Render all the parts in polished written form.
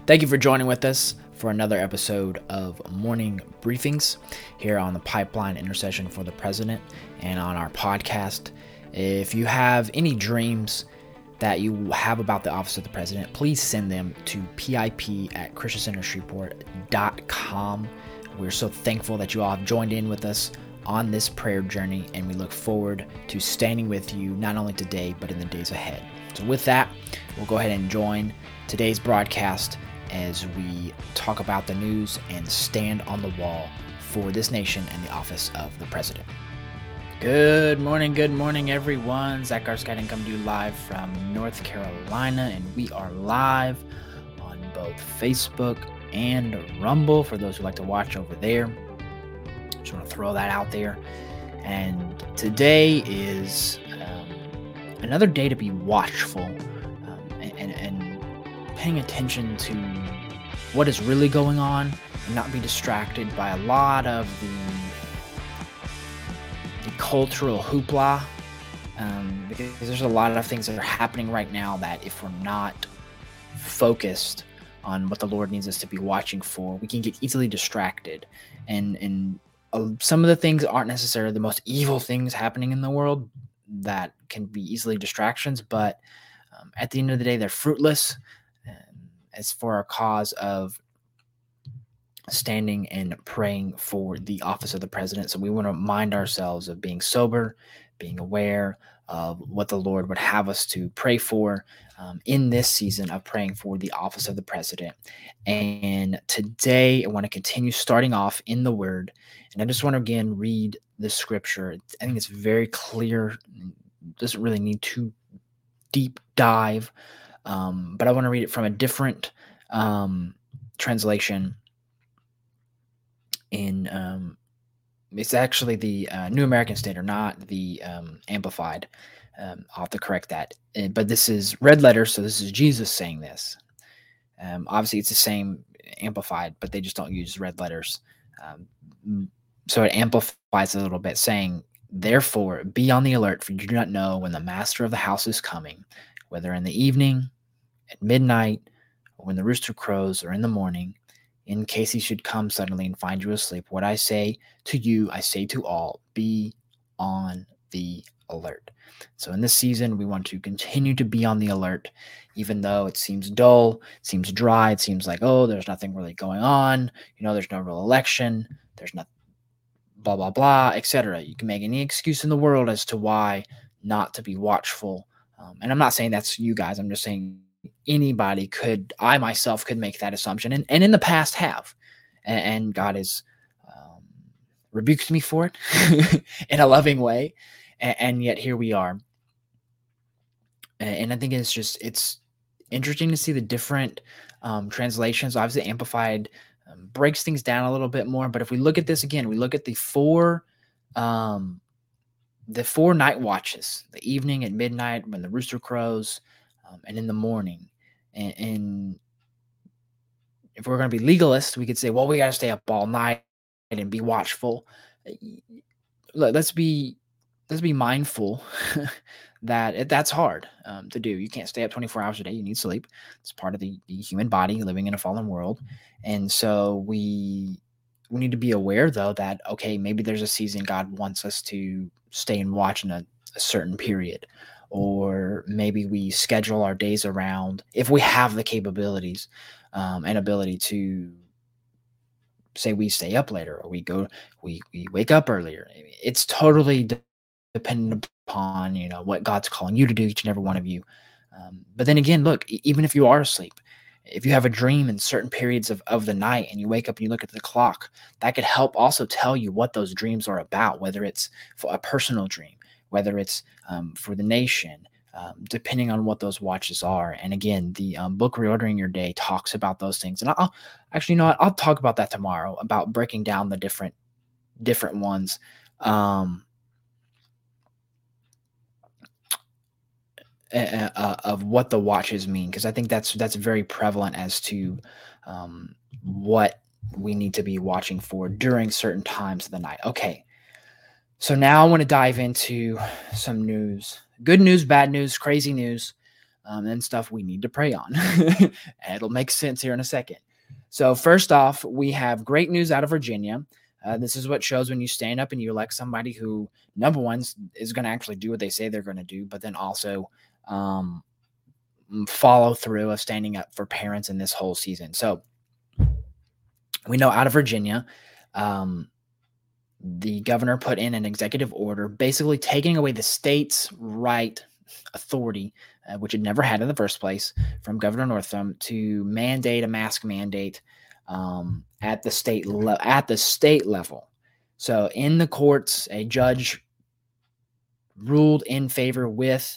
Thank you for joining with us for another episode of Morning Briefings here on the Pipeline Intercession for the President and on our podcast. If you have any dreams that you have about the Office of the President, please send them to pip@christiancentershreveport.com. We're so thankful that you all have joined in with us on this prayer journey, and we look forward to standing with you not only today, but in the days ahead. So with that, we'll go ahead and join today's broadcast as we talk about the news and stand on the wall for this nation and the office of the President. Good morning, everyone. Zach Garskyden coming to you live from North Carolina, and we are live on both Facebook and Rumble for those who like to watch over there. Just want to throw that out there. And today is another day to be watchful and paying attention to what is really going on and not be distracted by a lot of the cultural hoopla, because there's a lot of things that are happening right now that if we're not focused on what the Lord needs us to be watching for, we can get easily distracted. And some of the things aren't necessarily the most evil things happening in the world that can be easily distractions, but at the end of the day, they're fruitless as for our cause of standing and praying for the office of the President. So we want to remind ourselves of being sober, being aware of what the Lord would have us to pray for in this season of praying for the office of the President. And today I want to continue starting off in the Word. And I just want to again read the scripture. I think it's very clear. It doesn't really need too deep dive, but I want to read it from a different translation. It's actually the New American Standard, not the Amplified. I'll have to correct that. But this is red letters, so this is Jesus saying this. Obviously, it's the same Amplified, but they just don't use red letters. So it amplifies a little bit, saying, "Therefore, be on the alert, for you do not know when the master of the house is coming, whether in the evening, at midnight, or when the rooster crows, or in the morning, in case he should come suddenly and find you asleep. What I say to you, I say to all, be on the alert." So in this season, we want to continue to be on the alert, even though it seems dull, it seems dry, it seems like, oh, there's nothing really going on, there's no real election, there's not blah, blah, blah, etc. You can make any excuse in the world as to why not to be watchful. And I'm not saying that's you guys, I'm just saying anybody could, I myself could make that assumption, and in the past have, and God has rebuked me for it in a loving way, and yet here we are. And I think it's interesting to see the different translations. Obviously, Amplified breaks things down a little bit more, but if we look at this again, we look at the four night watches: the evening, at midnight, when the rooster crows, and in the morning. And if we're going to be legalists, we could say, well, we got to stay up all night and be watchful. Let's be mindful that that's hard to do. You can't stay up 24 hours a day. You need sleep. It's part of the human body living in a fallen world. And so we need to be aware, though, that, okay, maybe there's a season God wants us to stay and watch in a certain period. Or maybe we schedule our days around, if we have the capabilities and ability to say we stay up later, or we wake up earlier. It's totally dependent upon, what God's calling you to do, each and every one of you. But then again, look, even if you are asleep, if you have a dream in certain periods of the night and you wake up and you look at the clock, that could help also tell you what those dreams are about, whether it's for a personal dream, whether it's for the nation, depending on what those watches are. And again, the book Reordering Your Day talks about those things. And I'll actually, I'll talk about that tomorrow, about breaking down the different ones. Of what the watches mean, because I think that's very prevalent as to what we need to be watching for during certain times of the night. Okay, so now I want to dive into some news. Good news, bad news, crazy news. and stuff we need to pray on. And it'll make sense here in a second. So first off, we have great news out of Virginia. This is what shows when you stand up and you elect somebody who, number one, is going to actually do what they say they're going to do, but then also follow through of standing up for parents in this whole season. So we know out of Virginia, the governor put in an executive order basically taking away the state's authority, which it never had in the first place, from Governor Northam to mandate a mask mandate at the state level. So in the courts, a judge ruled in favor with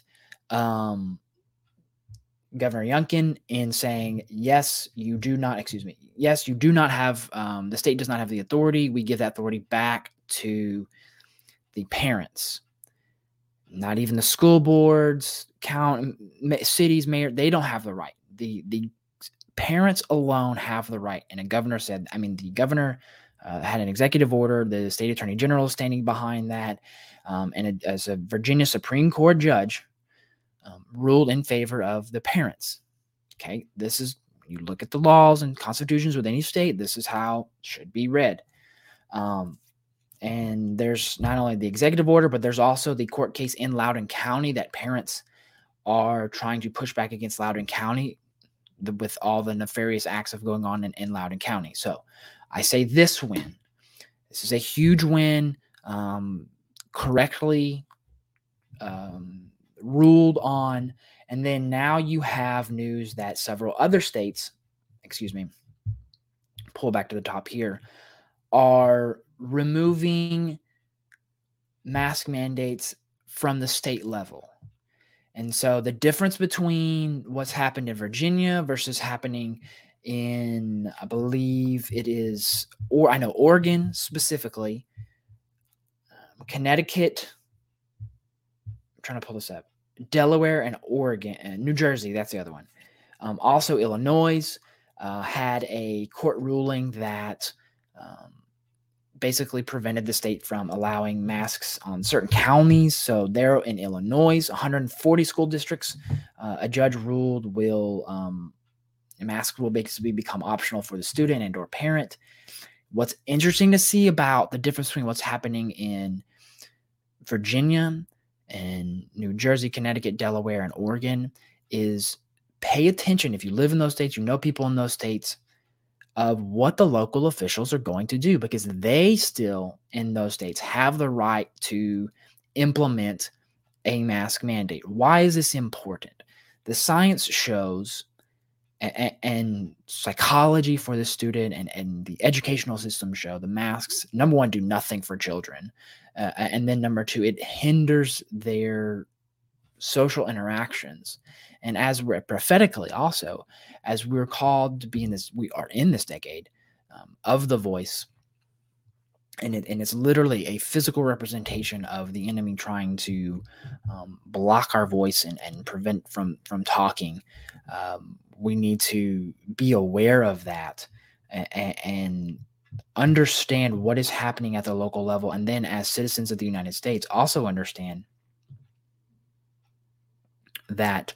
Governor Youngkin in saying, yes, you do not have, the state does not have the authority. We give that authority back to the parents. Not even the school boards, cities, mayor, they don't have the right. The parents alone have the right. And the governor had an executive order. The state attorney general is standing behind that. As a Virginia Supreme Court judge, ruled in favor of the parents. Okay, this is, you look at the laws and constitutions with any state, this is how it should be read. And there's not only the executive order, but there's also the court case in Loudoun County that parents are trying to push back against Loudoun County with all the nefarious acts of going on in Loudoun County. So I say this is a huge win, correctly ruled on. And then now you have news that several other states, pull back to the top here, are removing mask mandates from the state level. And so the difference between what's happened in Virginia versus happening in, I believe it is, or I know Oregon specifically, Connecticut, I'm trying to pull this up, Delaware and Oregon, and New Jersey, that's the other one. Also, Illinois had a court ruling that basically prevented the state from allowing masks on certain counties. So there in Illinois, 140 school districts, a judge ruled masks will basically become optional for the student and or parent. What's interesting to see about the difference between what's happening in Virginia and New Jersey, Connecticut, Delaware, and Oregon is pay attention. If you live in those states, you know people in those states, of what the local officials are going to do, because they still in those states have the right to implement a mask mandate. Why is this important? The science shows and psychology for the student and the educational system show the masks, number one, do nothing for children. And then number two, it hinders their social interactions. And as we're prophetically also, as we're called to be we are in this decade of the voice, and it's literally a physical representation of the enemy trying to block our voice and prevent from talking. We need to be aware of that and understand what is happening at the local level. And then as citizens of the United States, also understand that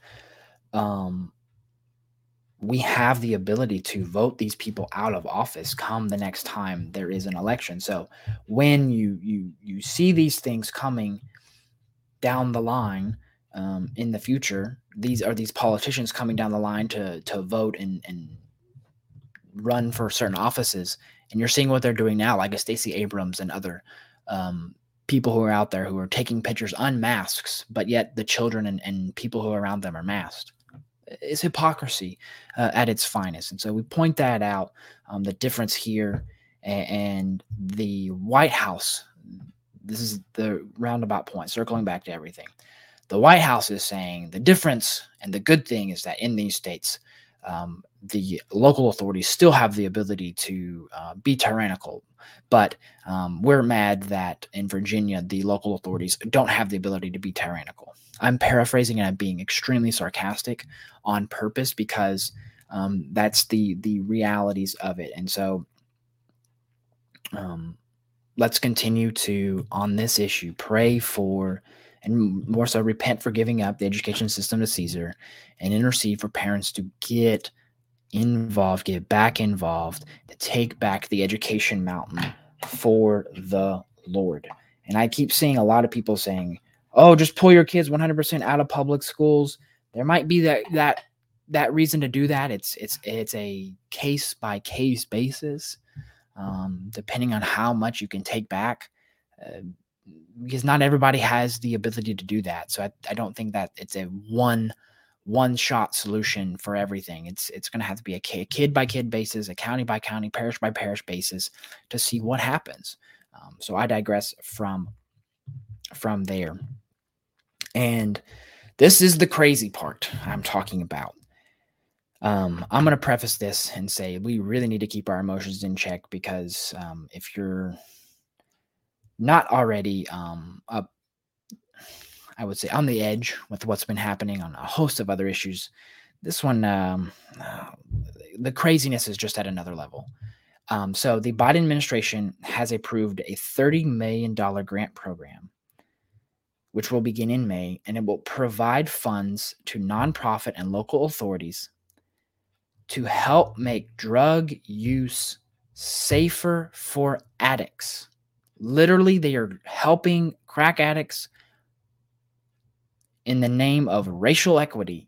we have the ability to vote these people out of office come the next time there is an election. So when you see these things coming down the line in the future, these politicians coming down the line to vote and run for certain offices, and you're seeing what they're doing now, like a Stacey Abrams and other people who are out there who are taking pictures unmasked, but yet the children and people who are around them are masked. It's hypocrisy at its finest. And so we point that out, the difference here. And the White House, this is the roundabout point, circling back to everything. The White House is saying the difference and the good thing is that in these states, the local authorities still have the ability to be tyrannical. But we're mad that in Virginia, the local authorities don't have the ability to be tyrannical. I'm paraphrasing and I'm being extremely sarcastic on purpose because that's the realities of it. And so let's continue to, on this issue, pray for and more so repent for giving up the education system to Caesar, and intercede for parents to get involved, get back involved, to take back the education mountain for the Lord. And I keep seeing a lot of people saying, "Oh, just pull your kids 100% out of public schools." There might be that reason to do that. It's a case by case basis, depending on how much you can take back. Because not everybody has the ability to do that. So I don't think that it's a one shot solution for everything. It's going to have to be a kid by kid basis, a county by county, parish by parish basis to see what happens. So I digress from there. And this is the crazy part I'm talking about. I'm going to preface this and say we really need to keep our emotions in check, because if you're not already up, I would say, on the edge with what's been happening on a host of other issues, this one, the craziness is just at another level. So the Biden administration has approved a $30 million grant program, which will begin in May, and it will provide funds to nonprofit and local authorities to help make drug use safer for addicts. Literally, they are helping crack addicts in the name of racial equity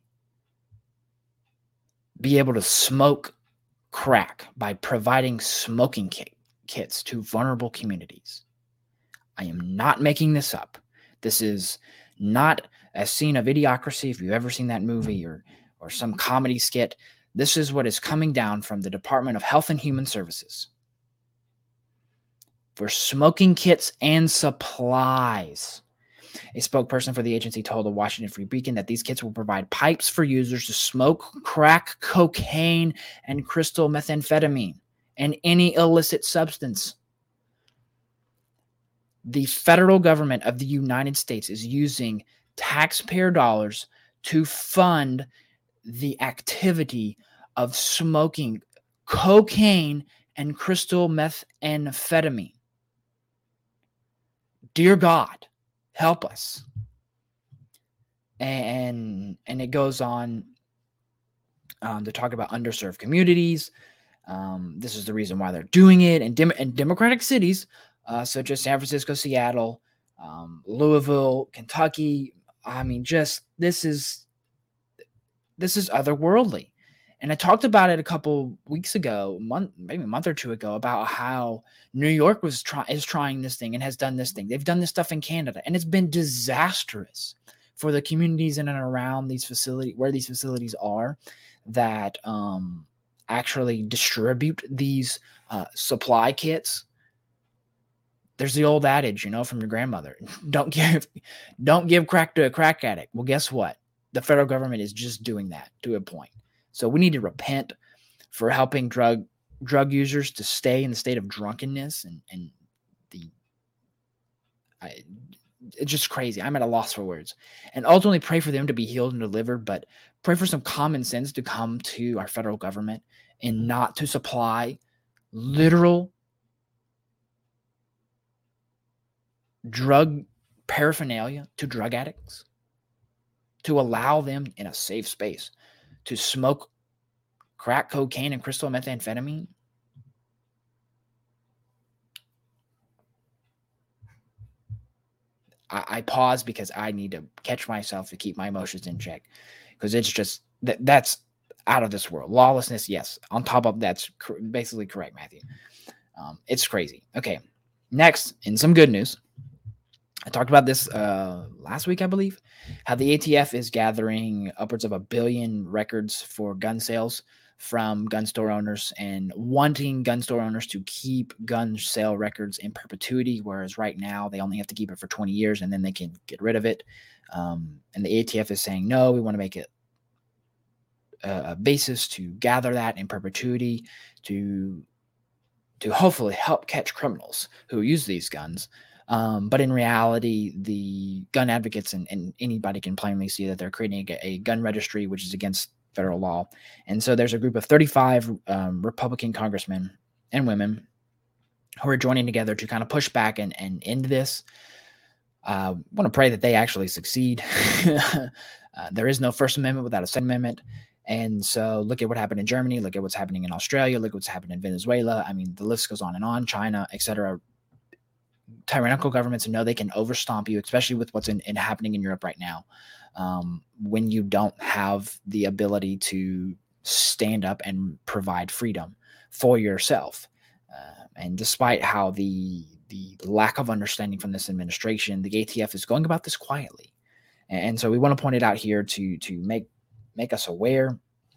be able to smoke crack by providing smoking kits to vulnerable communities. I am not making this up. This is not a scene of Idiocracy, if you've ever seen that movie, or some comedy skit. This is what is coming down from the Department of Health and Human Services for smoking kits and supplies. A spokesperson for the agency told the Washington Free Beacon that these kits will provide pipes for users to smoke crack cocaine and crystal methamphetamine and any illicit substance. The federal government of the United States is using taxpayer dollars to fund the activity of smoking cocaine and crystal methamphetamine. Dear God, help us. And it goes on to talk about underserved communities. This is the reason why they're doing it. And democratic cities such as San Francisco, Seattle, Louisville, Kentucky. I mean, just this is otherworldly. And I talked about it a couple weeks ago, maybe a month or two ago, about how New York is trying this thing and has done this thing. They've done this stuff in Canada, and it's been disastrous for the communities in and around these facilities, where these facilities are, that actually distribute these supply kits. There's the old adage, from your grandmother: don't give crack to a crack addict. Well, guess what? The federal government is just doing that to a point. So we need to repent for helping drug users to stay in the state of drunkenness, and it's just crazy. I'm at a loss for words. And ultimately pray for them to be healed and delivered, but pray for some common sense to come to our federal government and not to supply literal drug paraphernalia to drug addicts, to allow them in a safe space to smoke crack cocaine and crystal methamphetamine. I pause because I need to catch myself to keep my emotions in check, because it's just that's out of this world. Lawlessness, yes. On top of that's basically correct, Matthew. It's crazy. Okay, next, in some good news, I talked about this last week, I believe, how the ATF is gathering upwards of 1 billion records for gun sales from gun store owners, and wanting gun store owners to keep gun sale records in perpetuity, whereas right now they only have to keep it for 20 years and then they can get rid of it. And the ATF is saying, no, we want to make it a basis to gather that in perpetuity to hopefully help catch criminals who use these guns. But in reality, the gun advocates and anybody can plainly see that they're creating a gun registry, which is against federal law. And so there's a group of 35 Republican congressmen and women who are joining together to kind of push back and end this. I want to pray that they actually succeed. There is no First Amendment without a Second Amendment. And so look at what happened in Germany. Look at what's happening in Australia. Look at what's happened in Venezuela. I mean, the list goes on and on, China, etc. Tyrannical governments know they can overstomp you, especially with what's happening in Europe right now, when you don't have the ability to stand up and provide freedom for yourself. And despite how the lack of understanding from this administration, the ATF is going about this quietly. And so we want to point it out here to make us aware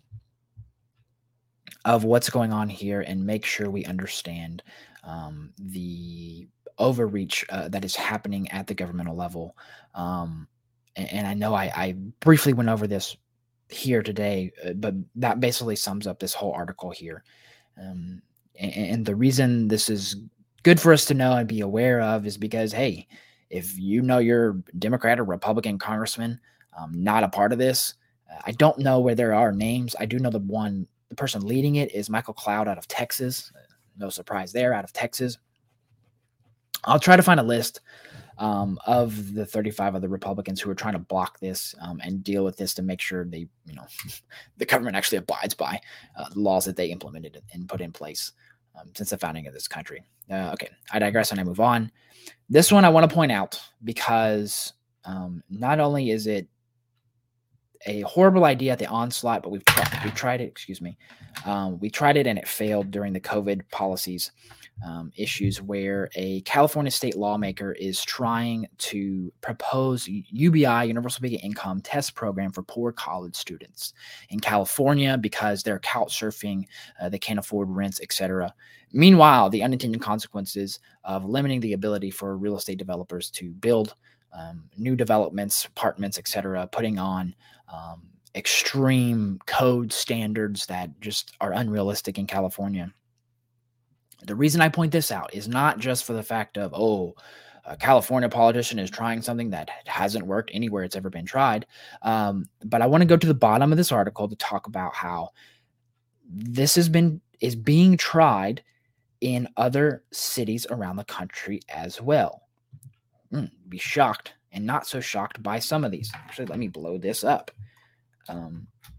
of what's going on here and make sure we understand the overreach that is happening at the governmental level. And I know I briefly went over this here today, but that basically sums up this whole article here. And the reason this is good for us to know and be aware of is because, hey, if you know you're Democrat or Republican congressman, not a part of this, I don't know where there are names. I do know the person leading it is Michael Cloud out of Texas. No surprise there, out of Texas. I'll try to find a list of the 35 other Republicans who are trying to block this and deal with this to make sure they, the government actually abides by the laws that they implemented and put in place since the founding of this country. Okay, I digress and I move on. This one I want to point out because not only is it a horrible idea at the onslaught, but we tried it. Excuse me, we tried it and it failed during the COVID policies issues, where a California state lawmaker is trying to propose UBI, Universal Basic Income test program for poor college students in California because they're couch surfing, they can't afford rents, etc. Meanwhile, the unintended consequences of limiting the ability for real estate developers to build new developments, apartments, etc., putting on extreme code standards that just are unrealistic in California. The reason I point this out is not just for the fact of, a California politician is trying something that hasn't worked anywhere it's ever been tried, but I want to go to the bottom of this article to talk about how this is being tried in other cities around the country as well. Be shocked and not so shocked by some of these. Actually, let me blow this up so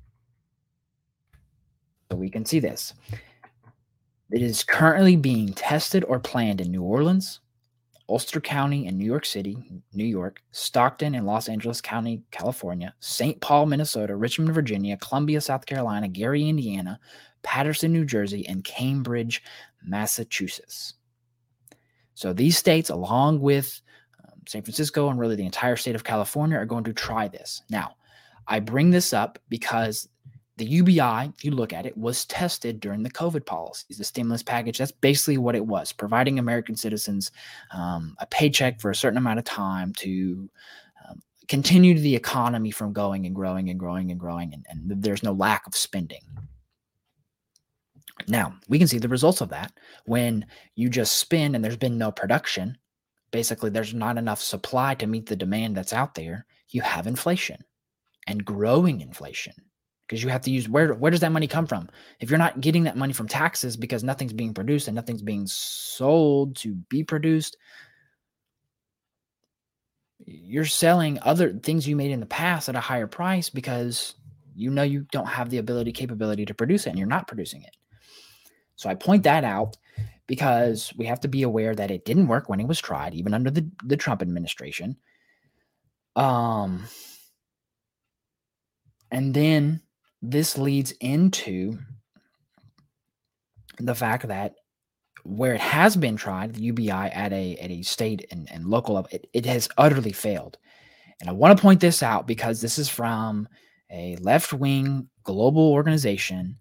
we can see this. It is currently being tested or planned in New Orleans, Ulster County in New York City, New York, Stockton and Los Angeles County, California, St. Paul, Minnesota, Richmond, Virginia, Columbia, South Carolina, Gary, Indiana, Paterson, New Jersey, and Cambridge, Massachusetts. So these states, along with San Francisco and really the entire state of California, are going to try this. Now, I bring this up because the UBI, if you look at it, was tested during the COVID policies, the stimulus package. That's basically what it was, providing American citizens a paycheck for a certain amount of time to continue the economy from going and growing and growing and growing, and there's no lack of spending. Now, we can see the results of that when you just spend and there's been no production. Basically, there's not enough supply to meet the demand that's out there. You have inflation and growing inflation because you have to use where does that money come from? If you're not getting that money from taxes because nothing's being produced and nothing's being sold to be produced, you're selling other things you made in the past at a higher price because you don't have the capability to produce it and you're not producing it. So I point that out because we have to be aware that it didn't work when it was tried, even under the Trump administration. And then this leads into the fact that where it has been tried, the UBI at a state and local level, it has utterly failed. And I want to point this out because this is from a left-wing global organization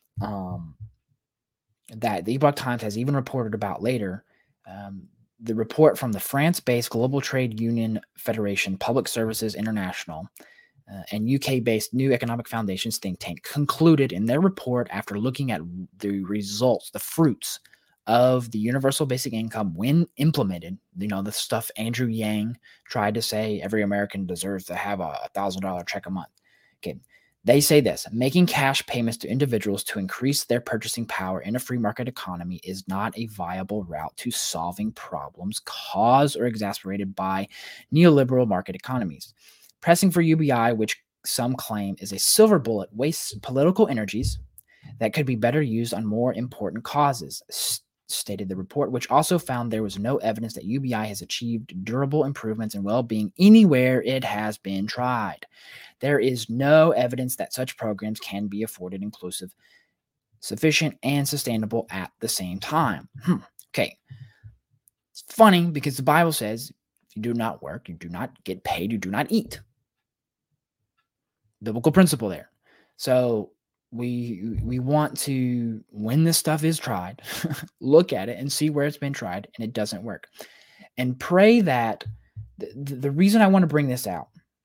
that the Epoch Times has even reported about later. The report from the France-based Global Trade Union Federation Public Services International and UK-based New Economic Foundations think tank concluded in their report, after looking at the results, the fruits of the universal basic income when implemented, the stuff Andrew Yang tried to say every American deserves to have a $1,000 check a month. Okay, They say this: making cash payments to individuals to increase their purchasing power in a free market economy is not a viable route to solving problems caused or exacerbated by neoliberal market economies. Pressing for UBI, which some claim is a silver bullet, wastes political energies that could be better used on more important causes, stated the report, which also found there was no evidence that UBI has achieved durable improvements in well being anywhere it has been tried. There is no evidence that such programs can be afforded inclusive, sufficient, and sustainable at the same time. Okay. It's funny because the Bible says if you do not work, you do not get paid, you do not eat. Biblical principle there. So we want to, when this stuff is tried, look at it and see where it's been tried and it doesn't work. And pray that the reason I want to bring this out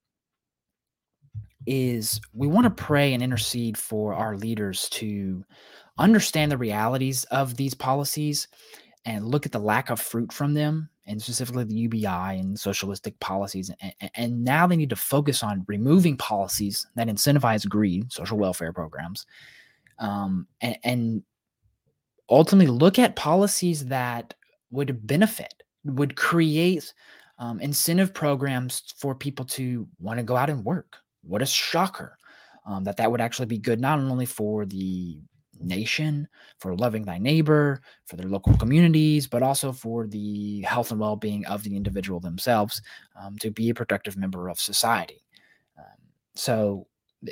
is we want to pray and intercede for our leaders to understand the realities of these policies and look at the lack of fruit from them, and specifically the UBI and socialistic policies. And now they need to focus on removing policies that incentivize greed, social welfare programs, and ultimately look at policies that would benefit, would create incentive programs for people to want to go out and work. What a shocker that would actually be good, not only for the nation, for loving thy neighbor, for their local communities, but also for the health and well-being of the individual themselves, to be a productive member of society. So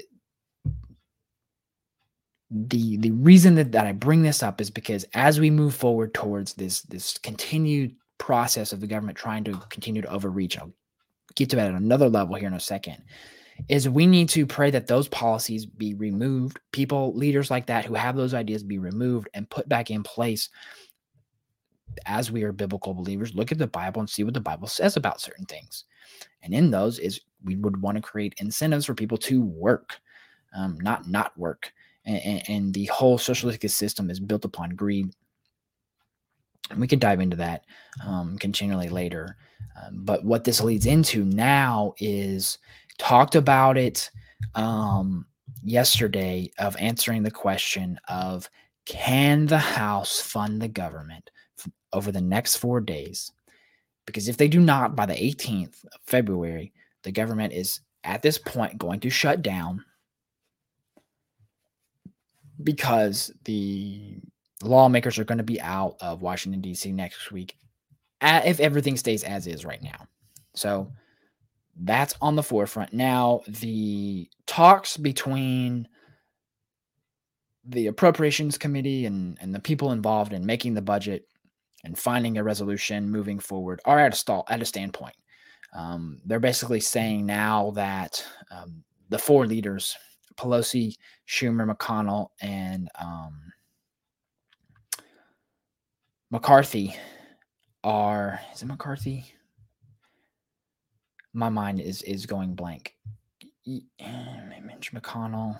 the reason that I bring this up is because as we move forward towards this continued process of the government trying to continue to overreach, I'll get to that at another level here in a second, is we need to pray that those policies be removed. People, leaders like that who have those ideas be removed and put back in place. As we are biblical believers, look at the Bible and see what the Bible says about certain things. And in those is we would want to create incentives for people to work, not work. And the whole socialistic system is built upon greed. And we can dive into that continually later. But what this leads into now is talked about it yesterday of answering the question of, can the House fund the government over the next 4 days? Because if they do not, by the 18th of February, the government is at this point going to shut down, because the lawmakers are going to be out of Washington, D.C. next week, if everything stays as is right now. So that's on the forefront. Now, the talks between the Appropriations Committee and the people involved in making the budget and finding a resolution moving forward are at a standpoint. They're basically saying now that the four leaders, Pelosi, Schumer, McConnell, and McCarthy is it McCarthy? My mind is going blank. Mitch McConnell.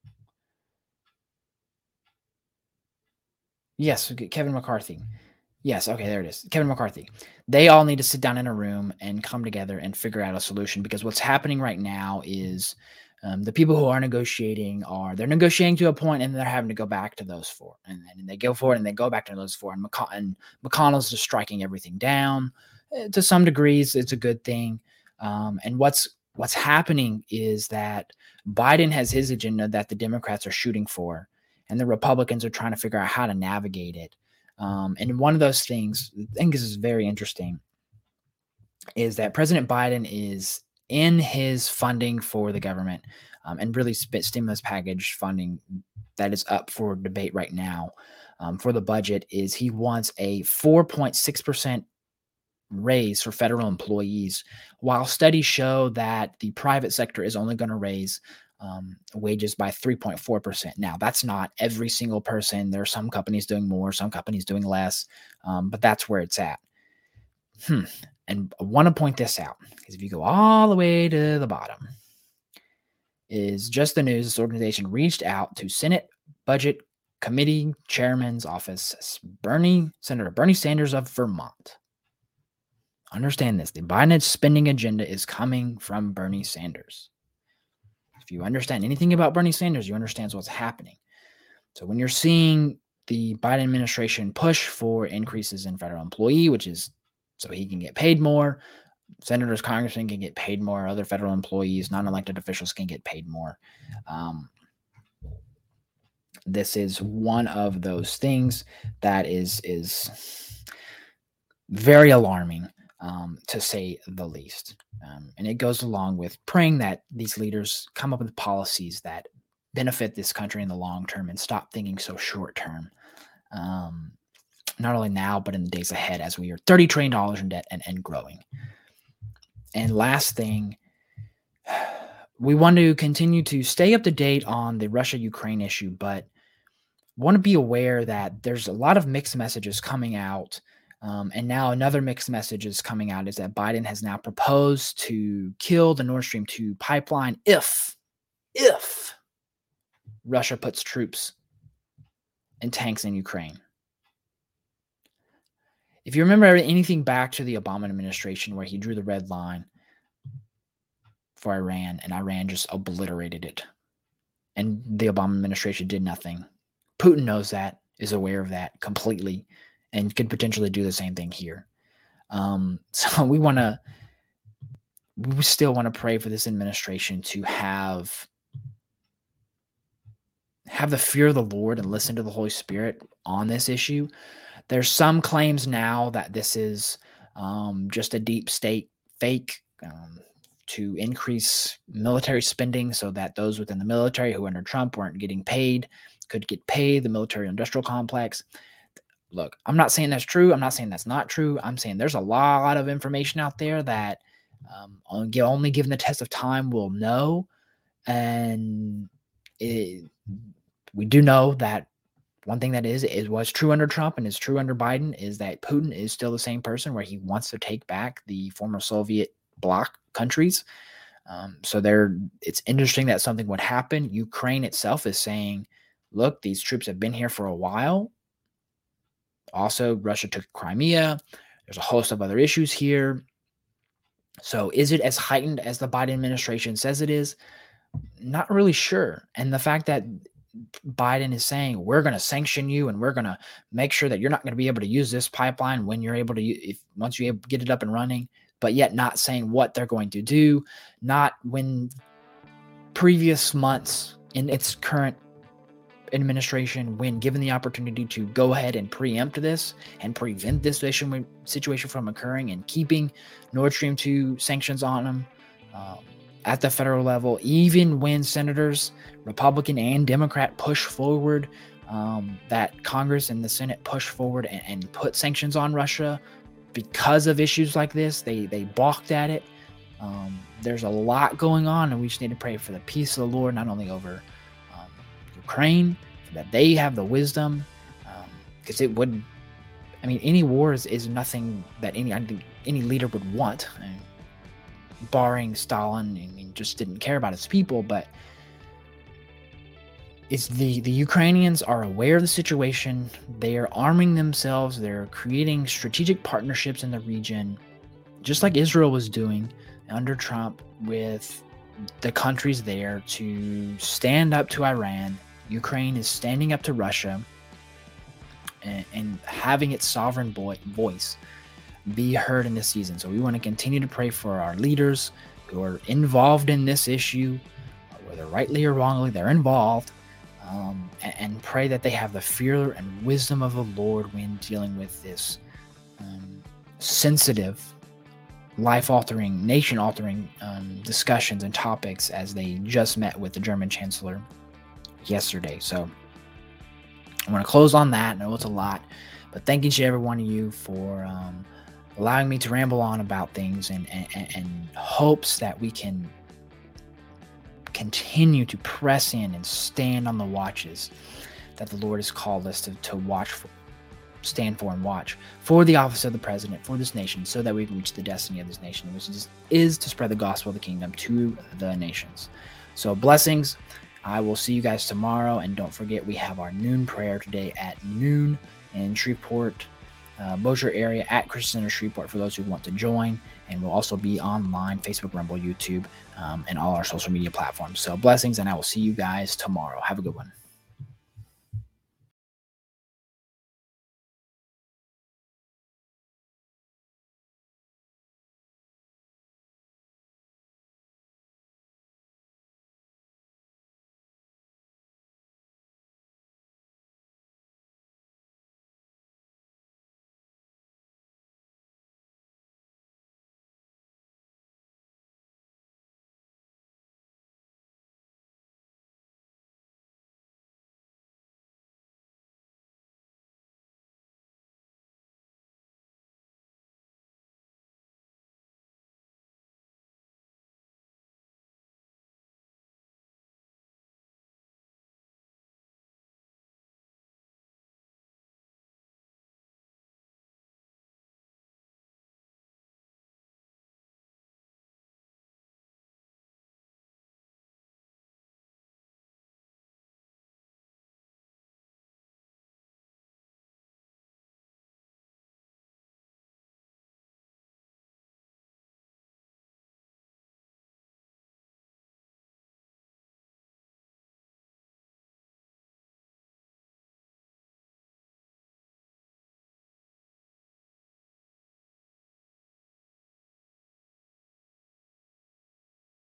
Yes, Kevin McCarthy. Yes, okay, there it is. Kevin McCarthy. They all need to sit down in a room and come together and figure out a solution, because what's happening right now is the people who are negotiating they're negotiating to a point and they're having to go back to those four. And they go for it and they go back to those four. And McConnell's just striking everything down. To some degrees, it's a good thing. And what's happening is that Biden has his agenda that the Democrats are shooting for, and the Republicans are trying to figure out how to navigate it. And one of those things, I think this is very interesting, is that President Biden is in his funding for the government and really stimulus package funding that is up for debate right now for the budget, is he wants a 4.6% raise for federal employees, while studies show that the private sector is only going to raise wages by 3.4%. Now, that's not every single person. There are some companies doing more, some companies doing less, but that's where it's at. And I want to point this out, because if you go all the way to the bottom, is just the news. This organization reached out to Senate Budget Committee Chairman's office, Senator Bernie Sanders of Vermont. Understand this. The Biden spending agenda is coming from Bernie Sanders. If you understand anything about Bernie Sanders, you understand what's happening. So when you're seeing the Biden administration push for increases in federal employee, which is so he can get paid more, senators, congressmen can get paid more, other federal employees, non-elected officials can get paid more. This is one of those things that is very alarming, to say the least. And it goes along with praying that these leaders come up with policies that benefit this country in the long term and stop thinking so short term. Not only now, but in the days ahead, as we are $30 trillion in debt and growing. And last thing, we want to continue to stay up to date on the Russia-Ukraine issue, but want to be aware that there's a lot of mixed messages coming out. And now another mixed message is coming out is that Biden has now proposed to kill the Nord Stream 2 pipeline if Russia puts troops and tanks in Ukraine. If you remember anything back to the Obama administration where he drew the red line for Iran and Iran just obliterated it, and the Obama administration did nothing. Putin knows that, is aware of that completely, and could potentially do the same thing here. So we still want to pray for this administration to have the fear of the Lord and listen to the Holy Spirit on this issue. There's some claims now that this is just a deep state fake to increase military spending so that those within the military who under Trump weren't getting paid could get paid, the military industrial complex. Look, I'm not saying that's true. I'm not saying that's not true. I'm saying there's a lot of information out there that only given the test of time we'll know. And we do know that one thing that was true under Trump and is true under Biden is that Putin is still the same person where he wants to take back the former Soviet bloc countries. So it's interesting that something would happen. Ukraine itself is saying, look, these troops have been here for a while. Also, Russia took Crimea. There's a host of other issues here. So is it as heightened as the Biden administration says it is? Not really sure. And the fact that Biden is saying, we're going to sanction you and we're going to make sure that you're not going to be able to use this pipeline when you're able to, once you get it up and running, but yet not saying what they're going to do, not when previous months in its current administration, when given the opportunity to go ahead and preempt this and prevent this situation from occurring and keeping Nord Stream 2 sanctions on them at the federal level, even when senators, Republican and Democrat, push forward, that Congress and the Senate push forward and put sanctions on Russia because of issues like this, they balked at it. There's a lot going on, and we just need to pray for the peace of the Lord, not only over Ukraine, that they have the wisdom, because any war is nothing that any leader would want, barring Stalin, just didn't care about his people. But it's the Ukrainians are aware of the situation. They are arming themselves. They're creating strategic partnerships in the region, just like Israel was doing under Trump with the countries there to stand up to Iran. Ukraine is standing up to Russia and having its sovereign voice be heard in this season. So we want to continue to pray for our leaders who are involved in this issue, whether rightly or wrongly, they're involved, and pray that they have the fear and wisdom of the Lord when dealing with this sensitive, life-altering, nation-altering discussions and topics, as they just met with the German Chancellor yesterday. So I want to close on that. I know it's a lot, but thank each and every one of you for allowing me to ramble on about things, and hopes that we can continue to press in and stand on the watches that the Lord has called us to watch for, stand for and watch for the office of the president, for this nation, so that we can reach the destiny of this nation, which is to spread the gospel of the kingdom to the nations. So blessings. I will see you guys tomorrow, and don't forget we have our noon prayer today at noon in Shreveport, Bossier area, at Christian Center Shreveport, for those who want to join. and we'll also be online, Facebook, Rumble, YouTube, and all our social media platforms. So blessings, and I will see you guys tomorrow. Have a good one.